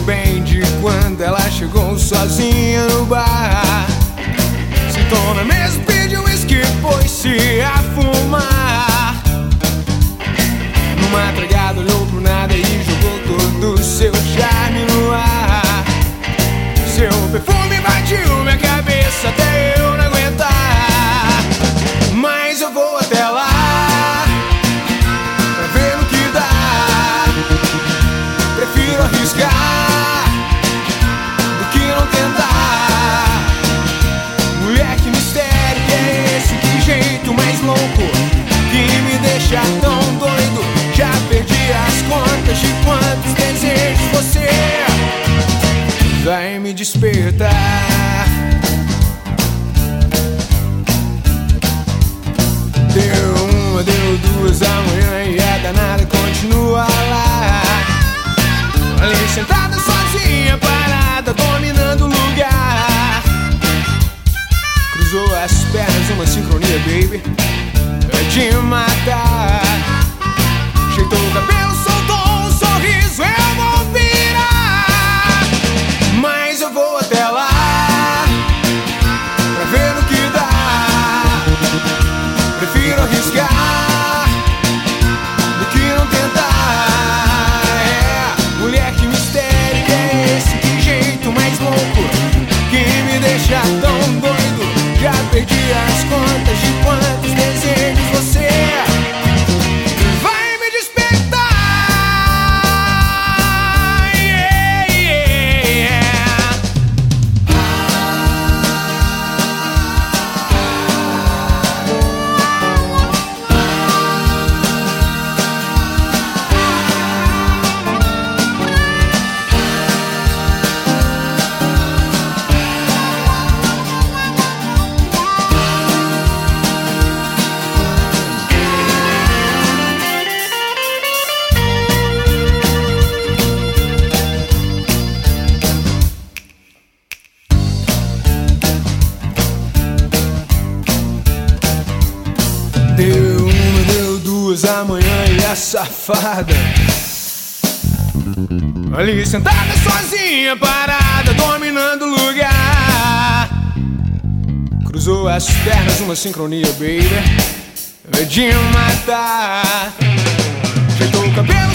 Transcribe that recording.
bem de quando ela chegou sozinha no bar. Sentou na mesa, pediu uísque, pôs-se a fumar. Numa tragada olhou pro nada e jogou todo o seu charme no ar. Seu perfume invadiu minha cabeça até eu não aguentar. Mas eu vou até lá pra ver no que dá. Prefiro arriscar do que não tentar. Mulher, que mistério que é esse? Que jeito mais louco que me deixa tão doido. Já perdi as contas de quantos desejos você vai me despertar. Deu uma, deu duas, amanhã e a danada continua lá. Ali sentada sozinha, parada, dominando o lugar. Cruzou as pernas, uma sincronia, baby, é de matar. Ajeitou o cabelo, soltou um sorriso, eu vou virar. Mas eu vou até lá pra ver no que dá. Prefiro arriscar do que não tentar. É, mulher, que mistério que é esse? Que jeito mais louco que me deixa tão doido. Já perdi as contas de quantos desejos você vai me despertar. Yeah, yeah. Deu uma, deu duas, amanhã e a safada ali sentada sozinha, parada, dominando o lugar. Cruzou as pernas, uma sincronia, baby, é de matar. Ajeitou o cabelo,